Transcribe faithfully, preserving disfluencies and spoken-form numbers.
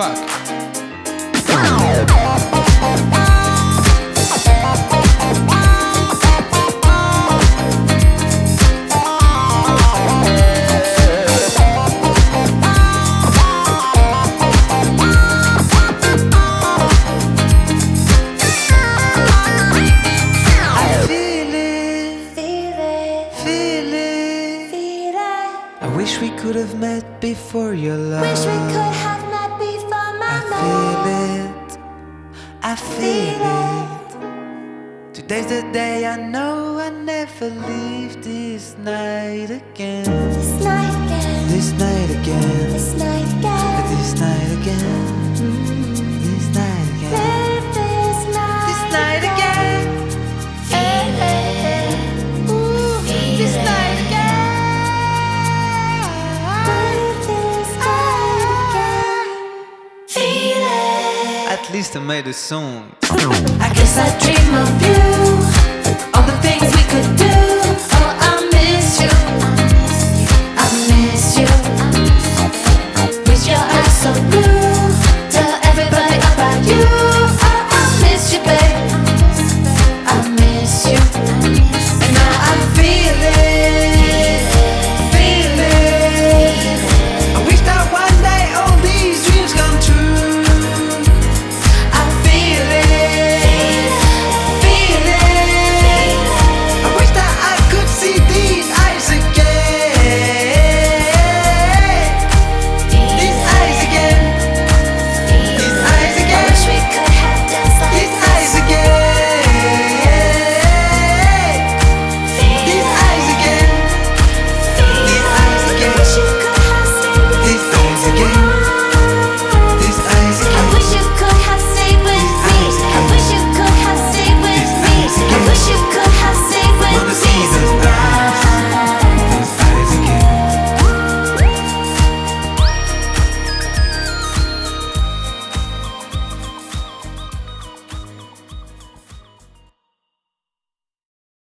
fuck. I wish we could have met before your love. Wish we could have met before my I feel it, I feel it. Today's the day I know I never leave this night again. This night again. This night again. This night again. This night again. This night again. Live this night. This night again. Feel it. Ooh, feel This it. night again. Live this night again. Feel it. At least I made a song. I guess I dream of you. All the things we could